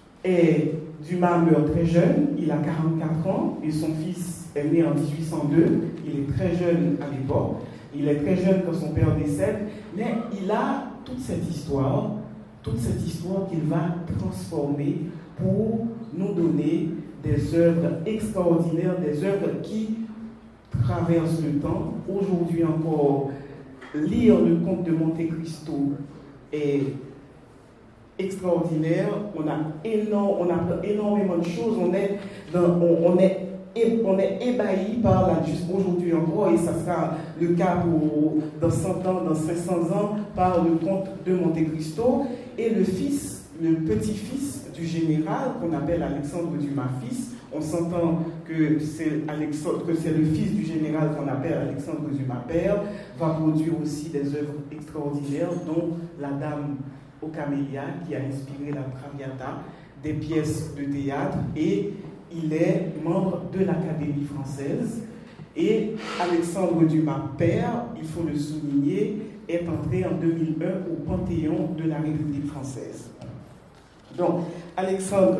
meurt très jeune, il a 44 ans, et son fils est né en 1802, il est très jeune à l'époque, il est très jeune quand son père décède, mais il a toute cette histoire qu'il va transformer pour nous donner des œuvres extraordinaires, des œuvres qui traversent le temps. Aujourd'hui encore, lire le Comte de Monte Cristo est extraordinaire, on apprend énormément de choses, on est ébahi par la justice aujourd'hui encore, et ça sera le cas dans 100 ans, dans 500 ans, par le comte de Monte Cristo, et le petit-fils du général, qu'on appelle Alexandre Dumas fils. On s'entend que c'est le fils du général qu'on appelle Alexandre Dumas père, va produire aussi des œuvres extraordinaires, dont La Dame aux Camélias, qui a inspiré la Traviata, des pièces de théâtre, et il est membre de l'Académie française. Et Alexandre Dumas père, il faut le souligner, est entré en 2001 au Panthéon de la République française. Donc, Alexandre,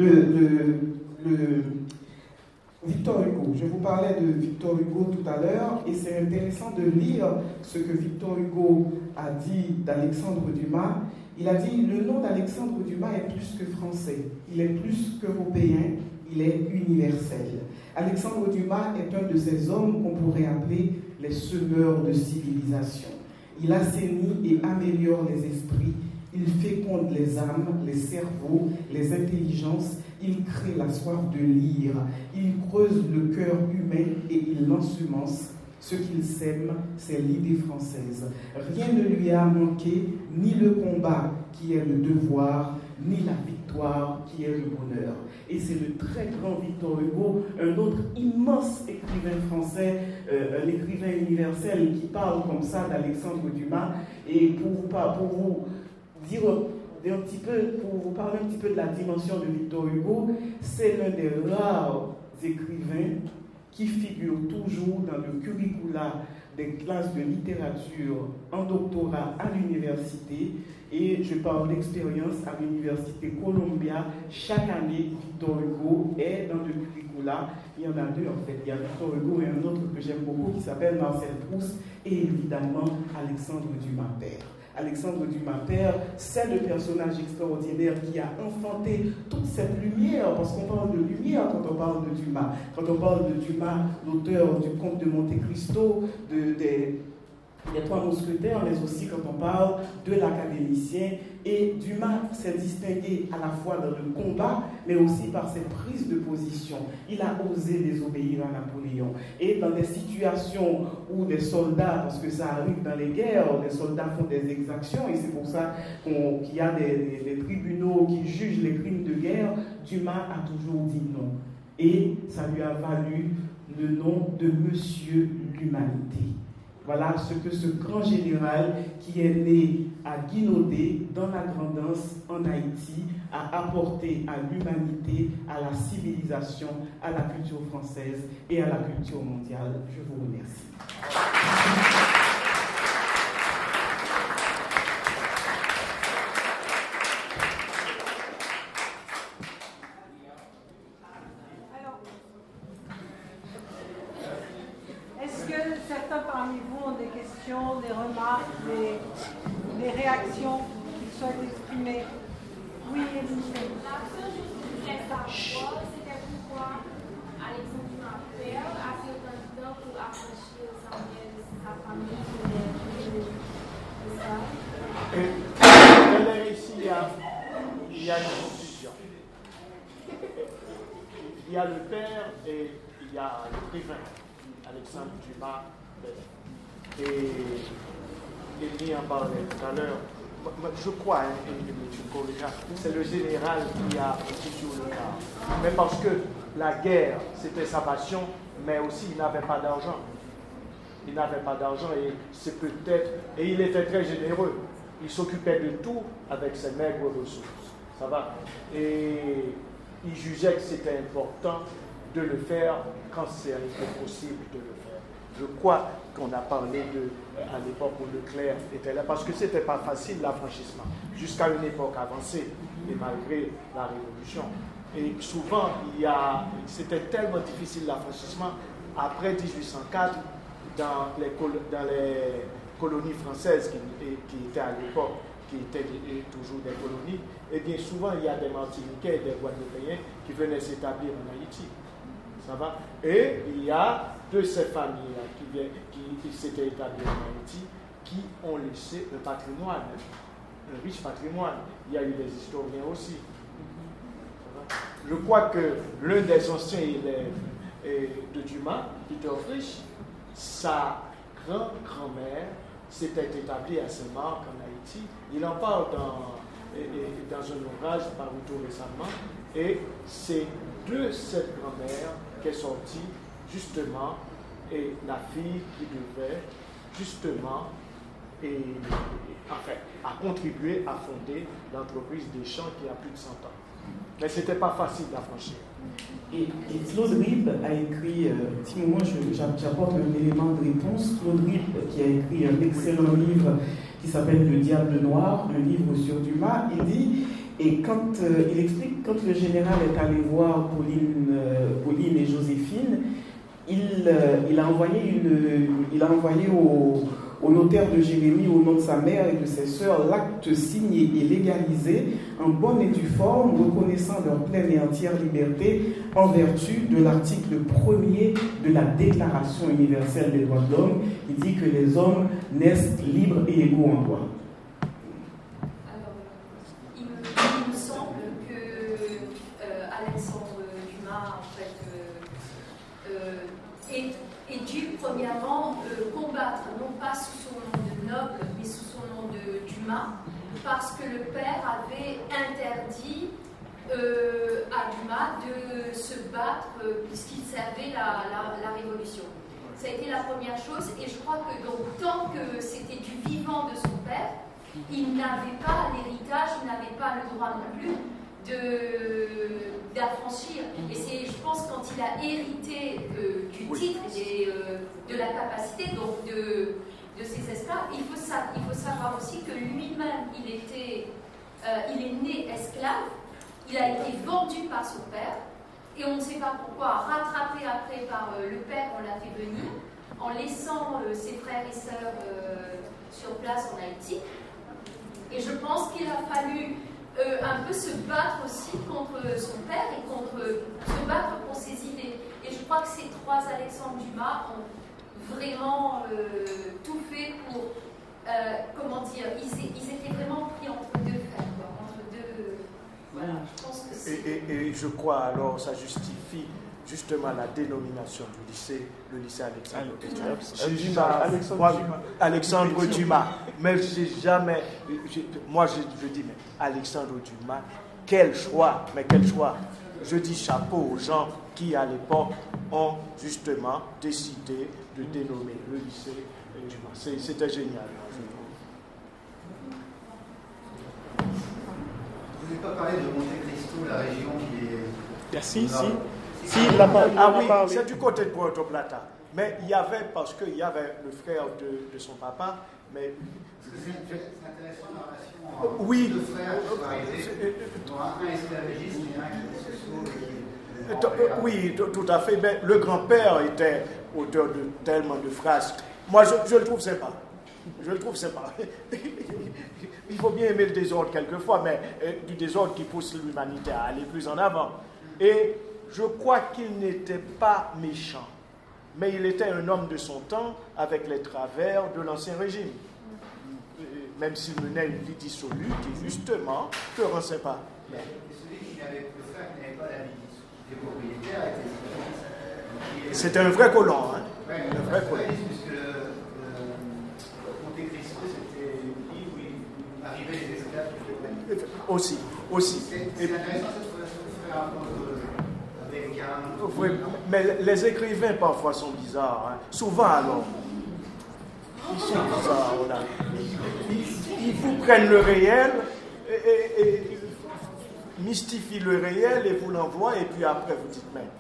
Victor Hugo, je vous parlais de Victor Hugo tout à l'heure, et c'est intéressant de lire ce que Victor Hugo a dit d'Alexandre Dumas. Il a dit, le nom d'Alexandre Dumas est plus que français, il est plus qu'européen, il est universel. Alexandre Dumas est un de ces hommes qu'on pourrait appeler les semeurs de civilisation. Il assainit et améliore les esprits, il féconde les âmes, les cerveaux, les intelligences, il crée la soif de lire, il creuse le cœur humain et il l'ensemence. Ce qu'il sème, c'est l'idée française. Rien ne lui a manqué, ni le combat qui est le devoir, ni la victoire qui est le bonheur. Et c'est le très grand Victor Hugo, un autre immense écrivain français, un écrivain universel qui parle comme ça d'Alexandre Dumas. Et pour vous dire pour vous parler un petit peu de la dimension de Victor Hugo, c'est l'un des rares écrivains qui figure toujours dans le curricula des classes de littérature en doctorat à l'université. Et je parle d'expérience à l'université Columbia. Chaque année, Victor Hugo est dans le curricula. Il y en a deux en fait. Il y a Victor Hugo et un autre que j'aime beaucoup qui s'appelle Marcel Proust, et évidemment Alexandre Dumas père. Alexandre Dumas père, c'est le personnage extraordinaire qui a enfanté toute cette lumière, parce qu'on parle de lumière quand on parle de Dumas. Quand on parle de Dumas, l'auteur du Comte de Monte Cristo, des Trois Mousquetaires, mais aussi quand on parle de l'académicien. Et Dumas s'est distingué à la fois dans le combat, mais aussi par ses prises de position. Il a osé désobéir à Napoléon. Et dans des situations où des soldats, parce que ça arrive dans les guerres, les soldats font des exactions, et c'est pour ça qu'il y a des tribunaux qui jugent les crimes de guerre, Dumas a toujours dit non. Et ça lui a valu le nom de Monsieur l'humanité. Voilà ce que ce grand général qui est né à Guinaudé, dans la Grand'Anse, en Haïti, a apporté à l'humanité, à la civilisation, à la culture française et à la culture mondiale. Je vous remercie. Des remarques, des réactions qu'ils souhaitent exprimer. Oui, Émilie. La chose que je voudrais savoir, c'était pourquoi Alexandre Dumas père a fait autant de temps pour affranchir sa famille de ça. Elle est ici, il y a une confusion. Il y a le père et il y a l'écrivain, Alexandre Dumas. Et Émilie en parlait tout à l'heure. Je crois, c'est le général qui a toujours le cas. Mais parce que la guerre, c'était sa passion, mais aussi il n'avait pas d'argent. Il n'avait pas d'argent et c'est peut-être... Et il était très généreux. Il s'occupait de tout avec ses maigres ressources. Ça va? Et il jugeait que c'était important de le faire quand c'était possible de le faire. Je crois qu'on a parlé à l'époque où Leclerc était là, parce que ce n'était pas facile l'affranchissement, jusqu'à une époque avancée, et malgré la Révolution. Et souvent, c'était tellement difficile l'affranchissement, après 1804, dans les colonies françaises qui étaient à l'époque, qui étaient toujours des colonies, et bien souvent, il y a des Martiniquais et des Guadeloupéens qui venaient s'établir en Haïti. Ça va? Et il y a de ces familles-là qui s'étaient établies en Haïti, qui ont laissé un patrimoine, un riche patrimoine. Il y a eu des historiens aussi. Je crois que l'un des anciens élèves de Dumas, Peter Frisch, sa grand-grand-mère s'était établie à Saint-Marc en Haïti. Il en parle dans un ouvrage paru tout récemment. Et c'est de cette grand-mère qu'est sortie justement et la fille qui devait justement a contribué à fonder l'entreprise des champs qui a plus de 100 ans. Mais ce n'était pas facile d'affranchir. Et Claude Rib a écrit, petit moment, j'apporte un élément de réponse. Claude Rib qui a écrit un excellent livre qui s'appelle Le Diable Noir, un livre sur Dumas, il dit, et quand il explique, quand le général est allé voir Pauline et Joséphine, il a envoyé au notaire de Jérémie, au nom de sa mère et de ses sœurs, l'acte signé et légalisé en bonne et due forme, reconnaissant leur pleine et entière liberté en vertu de l'article 1er de la Déclaration universelle des droits de l'homme, qui dit que les hommes naissent libres et égaux en droit. Alors, il me semble que Alexandre Dumas, en fait, est dû premièrement combattre, non pas sous son nom de noble, mais sous son nom de Dumas, parce que le père avait interdit à Dumas de se battre puisqu'il servait la Révolution. Ça a été la première chose, et je crois que donc, tant que c'était du vivant de son père, il n'avait pas l'héritage, il n'avait pas le droit non plus d'affranchir. Et c'est, je pense, quand il a hérité du titre et de la capacité donc de ses esclaves, il faut savoir aussi que lui-même, il est né esclave, il a été vendu par son père, et on ne sait pas pourquoi, rattrapé après par le père, on l'a fait venir, en laissant ses frères et sœurs sur place en Haïti. Et je pense qu'il a fallu un peu se battre aussi contre son père et se battre pour ses idées. Et je crois que ces trois Alexandre Dumas ont vraiment tout fait pour, comment dire, ils étaient vraiment pris entre deux fers, entre deux... Voilà, je pense que c'est... Et je crois alors, ça justifie justement la dénomination du lycée, le lycée Alexandre Dumas. Mais j'ai jamais, je dis, mais Alexandre Dumas, quel choix, mais quel choix. Je dis chapeau aux gens qui, à l'époque, ont justement décidé de dénommer le lycée Dumas. C'était génial, je trouve. Vous n'avez pas parlé de Monte Cristo, la région qui est... Si, il l'a parlé. Ah oui, c'est du côté de Puerto Plata. Mais il y avait, parce qu'il y avait le frère de son papa, mais... C'est intéressant la relation oui. Deux frères qui sont arrivés, dont un esclavagiste et un qui se sauve. Oui, tout à fait. Mais le grand-père était auteur de tellement de frasques. Moi, je le trouve sympa. Je le trouve sympa. Il faut bien aimer le désordre quelquefois, mais du désordre qui pousse l'humanité à aller plus en avant. Et je crois qu'il n'était pas méchant, mais il était un homme de son temps avec les travers de l'Ancien Régime. Même s'il menait une vie dissolue, qui justement te rend sympa. Mais celui qui n'avait le frère qui n'avait pas la vie, qui était propriétaire, était... C'était un vrai colon, hein? Oui, un vrai colon. Puisque Monte Cristo, c'était une ville où il arrivait les esclaves qui étaient Aussi. C'est intéressant cette relation de frère américain. Oui, mais les écrivains parfois sont bizarres, hein? Souvent alors. Ils sont bizarres, voilà. Ils vous prennent le réel et mystifient le réel et vous l'envoient et puis après vous dites mais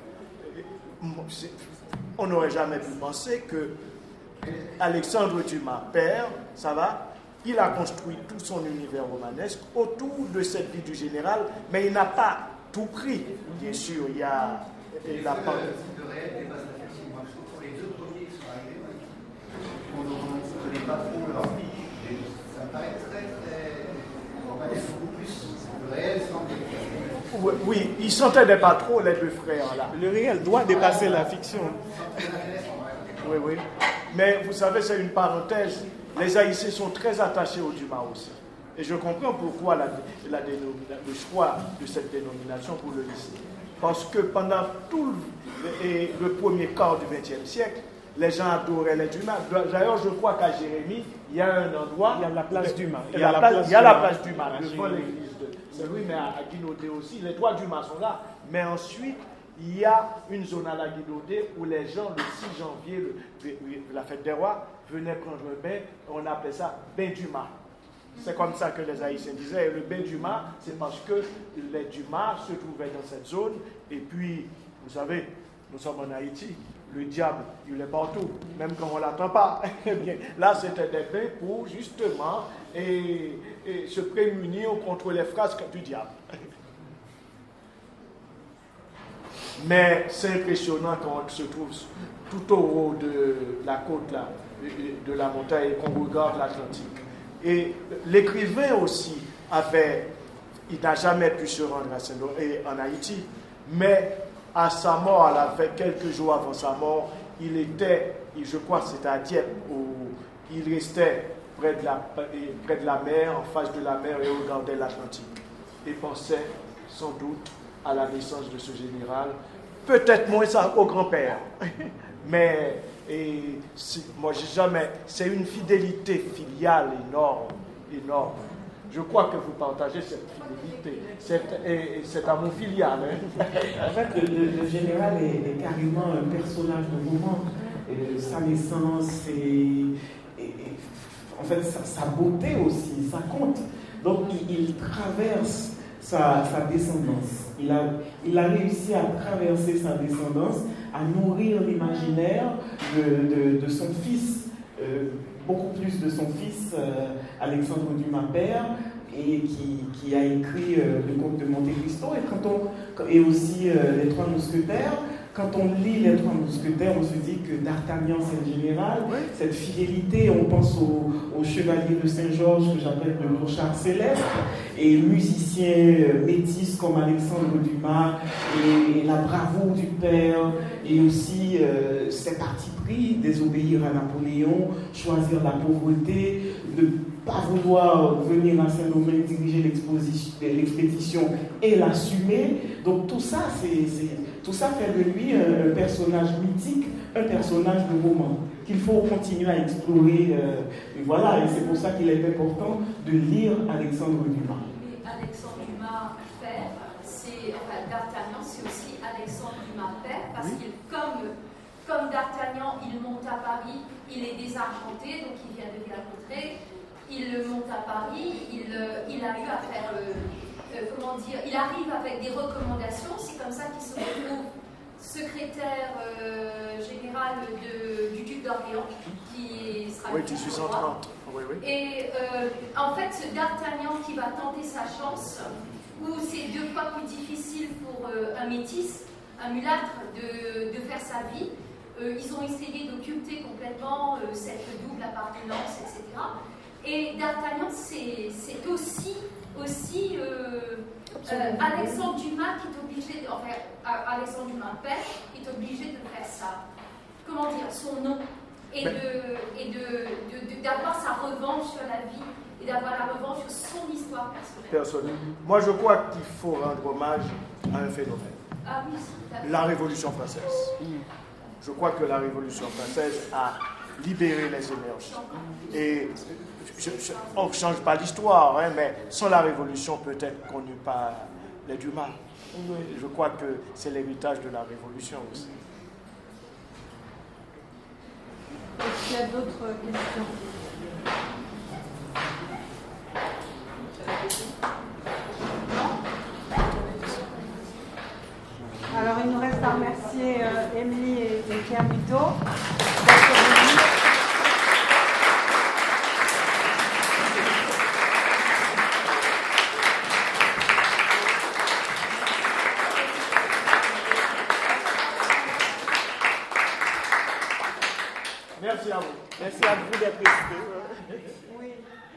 on n'aurait jamais pu penser que Alexandre Dumas, père, ça va, il a construit tout son univers romanesque autour de cette vie du général, mais il n'a pas tout pris. Bien sûr, il y a la part. Le réel dépasse la fiction. Moi, je trouve que pour les deux premiers qui sont arrivés, on ne connaît pas trop leur vie. Ça me paraît très, beaucoup plus. Le réel semble. Oui, ils ne s'entendaient pas trop, les deux frères là. Le réel doit dépasser la fiction. Oui, oui. Mais vous savez, c'est une parenthèse. Les Haïtiens sont très attachés au Dumas aussi. Et je comprends pourquoi le choix de cette dénomination pour le lycée. Parce que pendant tout le premier quart du XXe siècle, les gens adoraient les Dumas. D'ailleurs, je crois qu'à Jérémie, il y a un endroit... Il y a la place Dumas. Il y a la place Dumas, devant l'église de Saint-Louis, mais à Guinaudé aussi. Les trois Dumas sont là. Mais ensuite, il y a une zone à la Guinaudé où les gens, le 6 janvier, la fête des rois, venaient prendre un bain. On appelait ça bain Dumas. C'est comme ça que les Haïtiens disaient. Et le bain Dumas, c'est parce que les Dumas se trouvaient dans cette zone. Et puis, vous savez, nous sommes en Haïti. Le diable, il est partout, même quand on ne l'attend pas. Eh bien, là, c'était des bains pour justement se prémunir contre les frasques du diable. Mais c'est impressionnant quand on se trouve tout au haut de la côte, là, de la montagne, et qu'on regarde l'Atlantique. Et l'écrivain aussi il n'a jamais pu se rendre en Haïti, mais à sa mort, quelques jours avant sa mort, je crois que c'était à Dieppe, où il restait près de la mer, en face de la mer, et regardait l'Atlantique. Et pensait sans doute à la naissance de ce général, peut-être moins ça au grand-père. Mais moi, c'est une fidélité filiale énorme. Je crois que vous partagez cette fidélité, cet amour filial. Hein? En fait, le général est carrément un personnage de roman. Sa naissance et en fait sa beauté aussi, ça compte. Donc il traverse sa descendance. Il a réussi à traverser sa descendance, à nourrir l'imaginaire de son fils, beaucoup plus de son fils, Alexandre Dumas père, et qui a écrit le conte de Monte Cristo, et aussi les Trois Mousquetaires. Quand on lit les Trois Mousquetaires, on se dit que D'Artagnan, c'est le général. Oui. Cette fidélité, on pense au chevalier de Saint-Georges, que j'appelle le clochard céleste, et musiciens métis comme Alexandre Dumas, et la bravoure du père, et aussi ses partis pris, désobéir à Napoléon, choisir la pauvreté, de pas vouloir venir à Saint-Domingue diriger l'expédition et l'assumer. Donc tout ça fait de lui un personnage mythique, un personnage de roman qu'il faut continuer à explorer. Et voilà, et c'est pour ça qu'il est important de lire Alexandre Dumas. Mais Alexandre Dumas, père, D'Artagnan, c'est aussi Alexandre Dumas père, parce qu'il, comme D'Artagnan, il monte à Paris, il est désargenté, donc il vient de la contrée, il monte à Paris, il a eu à faire, il arrive avec des recommandations, c'est comme ça qu'il se retrouve secrétaire général du duc d'Orléans, qui sera... Oui, 1830. Oui. Et en fait, ce D'Artagnan qui va tenter sa chance, où c'est 2 fois plus difficile pour un métis, un mulâtre, de faire sa vie. Ils ont essayé d'occulter complètement cette double appartenance, etc. Et D'Artagnan, c'est aussi Alexandre Dumas qui est obligé, Alexandre Dumas père, qui est obligé de faire ça. Comment dire, son nom, et d'avoir sa revanche sur la vie, et d'avoir la revanche sur son histoire personnelle. Moi, je crois qu'il faut rendre hommage à un phénomène. Ah oui, la Révolution française. Je crois que la Révolution française a libéré les énergies. Et on ne change pas l'histoire, mais sans la Révolution, peut-être qu'on n'eût pas les Dumas. Je crois que c'est l'héritage de la Révolution aussi. Est-ce qu'il y a d'autres questions? Alors, il nous reste à remercier Émilie et Pierre Buteau d'être venus. Merci à vous. Merci à vous d'être restés. Oui.